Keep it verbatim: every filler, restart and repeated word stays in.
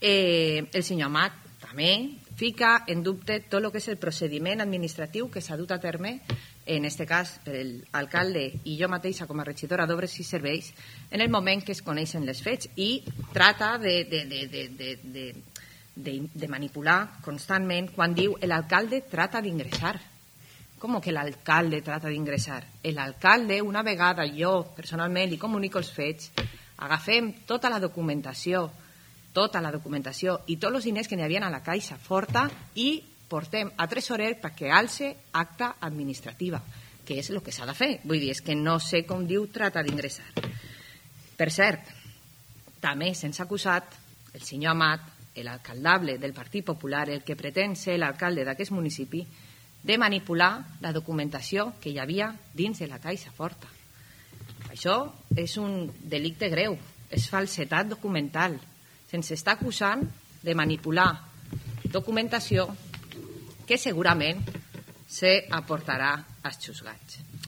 Eh, el senyor Amat també fica en dubte tot el que és el procediment administratiu que s'ha dut a terme, en aquest cas per l'alcalde i jo mateixa com a regidora d'Obres i Serveis, en el moment que es coneixen les fets, i trata de, de, de, de, de, de, de, de manipular constantment quan diu l'alcalde trata d'ingressar. Com que l'alcalde trata d'ingressar? L'alcalde, una vegada jo personalment li comunico els fets, agafem tota la documentació, tota la documentació i tots els diners que n'hi havia a la caixa forta i portem a tresorer perquè alce acta administrativa, que és el que s'ha de fer. Vull dir, és que no sé com diu trata d'ingressar. Per cert, també se'ns ha acusat el senyor Amat, l'alcaldable del Partit Popular, el que pretén ser l'alcalde d'aquest municipi, de manipular la documentació que hi havia dins de la caixa forta. Això és un delicte greu, és falsetat documental. Se'ns està acusant de manipular documentació que segurament s'aportarà als juzgats.